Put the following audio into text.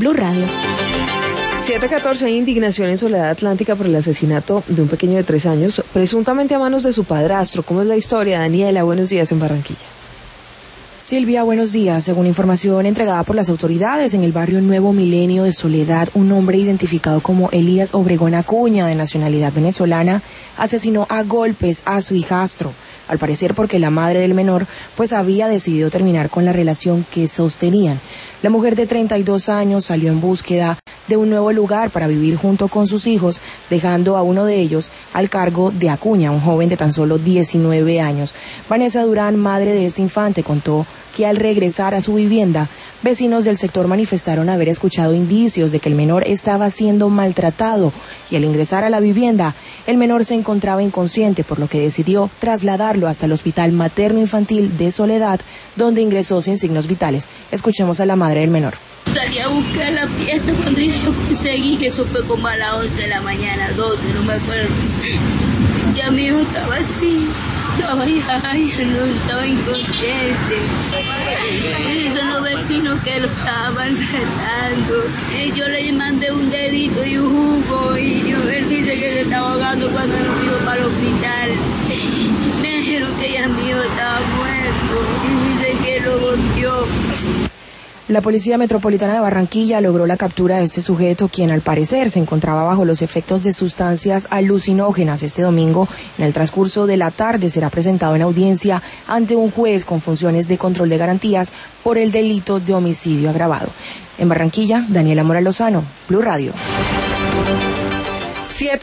Blue Radio. 7:14, hay indignación en Soledad Atlántica por el asesinato de un pequeño de 3 años, presuntamente a manos de su padrastro. ¿Cómo es la historia? Daniela, buenos días en Barranquilla. Silvia, buenos días. Según información entregada por las autoridades, en el barrio Nuevo Milenio de Soledad, un hombre identificado como Elías Obregón Acuña, de nacionalidad venezolana, asesinó a golpes a su hijastro. Al parecer porque la madre del menor pues había decidido terminar con la relación que sostenían. La mujer de 32 años salió en búsqueda de un nuevo lugar para vivir junto con sus hijos, dejando a uno de ellos al cargo de Acuña, un joven de tan solo 19 años. Vanessa Durán, madre de este infante, contó que al regresar a su vivienda, vecinos del sector manifestaron haber escuchado indicios de que el menor estaba siendo maltratado y al ingresar a la vivienda, el menor se encontraba inconsciente, por lo que decidió trasladarlo hasta el Hospital Materno Infantil de Soledad, donde ingresó sin signos vitales. Escuchemos a la madre del menor. Salí a buscar la pieza cuando yo lo conseguí, que eso fue como a las 11 de la mañana, 12, no me acuerdo. Ya mi hijo estaba así. Estaba inconsciente. Son los vecinos que lo estaban tratando. Yo le mandé un dedito y un jugo y él dice que se estaba ahogando cuando nos iba para el hospital. Me dijeron que ya mi hijo estaba muerto y dice que lo golpeó. La Policía Metropolitana de Barranquilla logró la captura de este sujeto, quien al parecer se encontraba bajo los efectos de sustancias alucinógenas. Este domingo, en el transcurso de la tarde, será presentado en audiencia ante un juez con funciones de control de garantías por el delito de homicidio agravado. En Barranquilla, Daniela Mora Lozano, Blue Radio.